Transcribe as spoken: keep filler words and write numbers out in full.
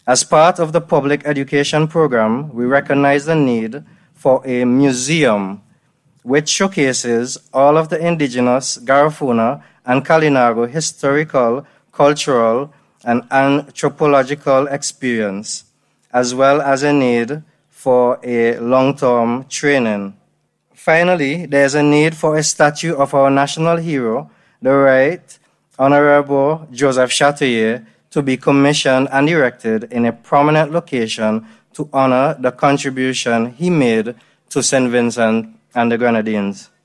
As part of the public education program, we recognize the need for a museum which showcases all of the indigenous Garifuna and Kalinago historical, cultural, and anthropological experience, as well as a need for a long-term training. Finally, there is a need for a statue of our national hero, the Right Honorable Joseph Chatouillet, to be commissioned and erected in a prominent location to honor the contribution he made to Saint Vincent and the Grenadines.